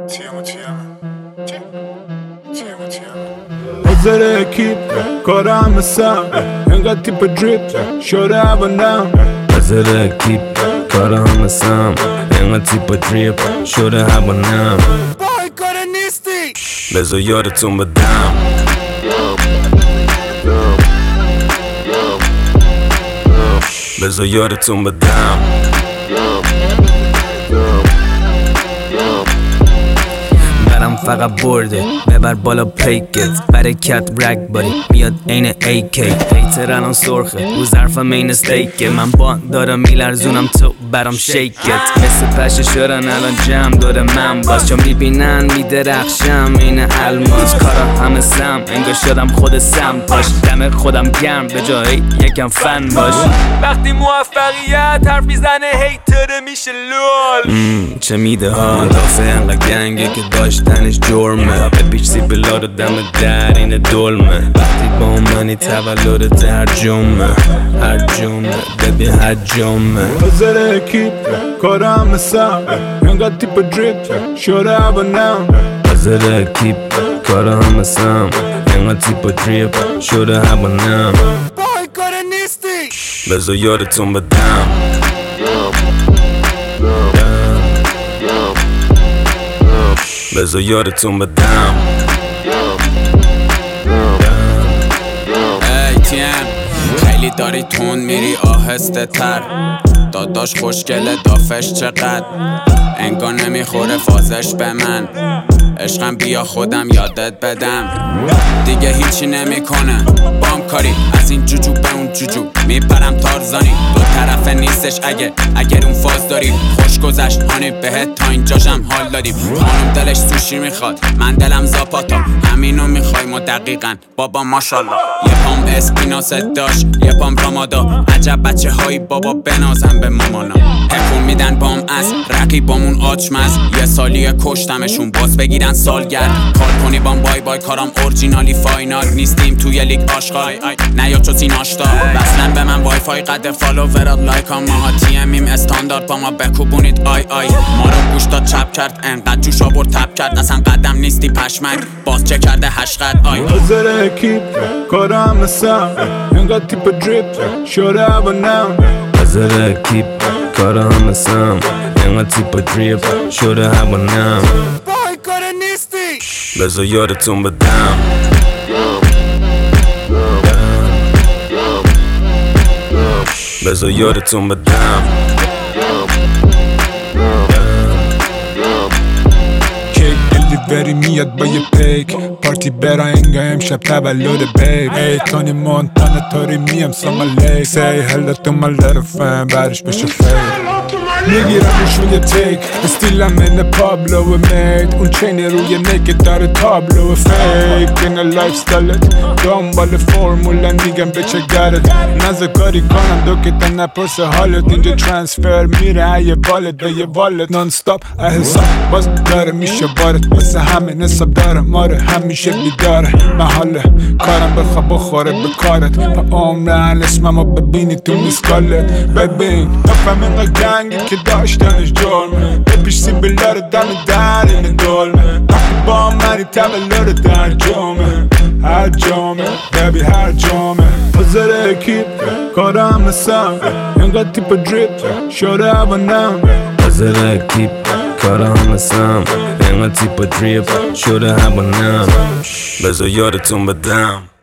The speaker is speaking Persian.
نظر اکیپ کارم مثم انقدر تیپ دریپ شده هوانم نظر اکیپ کارم مثم انقدر تیپ دریپ شده هوانم بای کار نیستی بذار یادتون بدم بذار یادتون بدم برم فقط برده ببر بالا پیکت برکت رگ باری میاد این AK هیتر الان سرخه رو ظرفم این استیکه من با دارم میلرزونم تو برام شیکت مثل پشه شدن الان جمع داره من باز چون میبینن میدرخشم این الماس کارا همه سم انگار شدم خود سم پاش دم خودم گرم به جایی یکم فن باش وقتی موفقیت حرف میزنه هیتر میشه لول چه میده ها دافه انقدر گنگه که داشتنش جرمه بپیچ بلا رو دم در این دلمه وقتی با منی تولد هر جمعه ببین هر جمعه نظر اکیپ کارم مثم انقدر تیپ دریپ شده هوانم نظر اکیپ کارم مثم انقدر تیپ دریپ شده هوانم بای کار نیستی بذار یادتون بدم بذار یادتون بدم خیلی داری تون میری آهسته تر داداش خوشگله دافش چقدر انگار نمیخوره فازش به من عشقم بیا خودم یادت بدم دیگه هیچی نمیکنه بام کاری از این جوجو به اون جوجو میپرم تارزانی دو طرفه نیستش اگر اون فاز داری خوش گذشت هانی بهت تا اینجاشم حال دادیم خانم دلش سوشی میخواد من دلم زاپاتا همینو میخوای ما دقیقا بابا ماشالله یه پام اسپیناست داشت یه پام رامادا عجب بچه هایی بابا بنازم به مامانا حکوم میدن بام از رقیبامون آچمز یه سالی کشتمشون باز بگیرن سالگرد کار کنی بام بای بای کارم اورجینالی فاینال نیستیم توی لیگ آشغال نیا چو سین آشتا بسلن به من وای فای قد فالوورات لایک ها ماها TMیم استاندارد با ما بکوبونید آی ما رو گوش داد چپ کرد انقدر جوش آورد تپ کرد اصلا قدم نیستی پشمک باز چه کرده هشقد نظر اکیپ کارم مثم انقدر تیپ دریپ شده هوانم نظر اکیپ کارم مثم انقدر تیپ دریپ شده هوانم بای کار نیستی بذار یادتون بدم بذار یادتون بدم کیک دلیوری میاد با یه پیک پارتی برا انگا امشب تولد بیب ای تونی مونتانا تاری میم سامالی سی هلا تو my little fan بعدش بشه فیل میگیرمش روی تیک استیلم این پابلو مید اون چین روی نکت داره تابلو فیک این لایف ستایلت دنبال فرمولا میگم به چه گرد نزد کاری کنم دو که تا نپرس حالت اینجا ترانسفر میره یه والت به یه والت نان ستاپ حساب باز داره میشه بارت واسه همین حساب داره ماره همیشه بیداره محاله کارم بخواه بخوره به کارت با عمرن اسممو ببینی تو میسکالت ببین نفهم اینقا گنگی که داشتنش جرمه بپیش سیبیلا رو دم در این دلمه وقتی با منی تولد در جمعه هر جمعه ببی هر جمعه نظر اکیپ کارم مثم انقدر تیپ دریپ شده هوانم نظر اکیپ کارم مثم انقدر تیپ دریپ شده هوانم بذار یادتون بدم